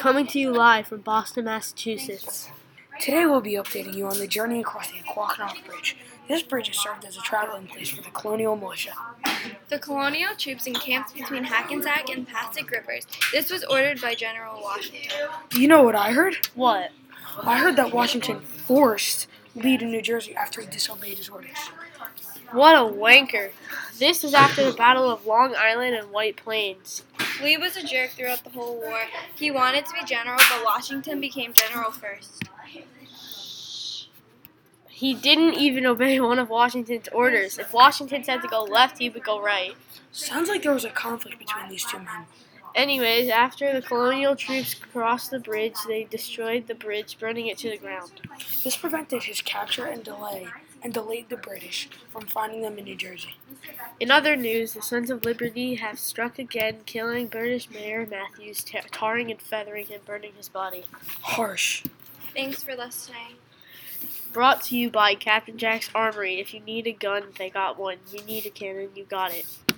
coming to you live from Boston, Massachusetts. Today we'll be updating you on the journey across the Aquaquonock Bridge. This bridge has served as a traveling place for the colonial militia. The colonial troops encamped between Hackensack and Passaic rivers. This was ordered by General Washington. You know what I heard? What? I heard that Washington forced Lee to New Jersey after he disobeyed his orders. What a wanker. This was after the Battle of Long Island and White Plains. Lee was a jerk throughout the whole war. He wanted to be general, but Washington became general first. He didn't even obey one of Washington's orders. If Washington said to go left, he would go right. Sounds like there was a conflict between these two men. Anyways, after the colonial troops crossed the bridge, they destroyed the bridge, burning it to the ground. This prevented his capture and delayed the British from finding them in New Jersey. In other news, the Sons of Liberty have struck again, killing British Mayor Matthews, tarring and feathering him, burning his body. Harsh. Thanks for listening. Brought to you by Captain Jack's Armory. If you need a gun, they got one. You need a cannon, you got it.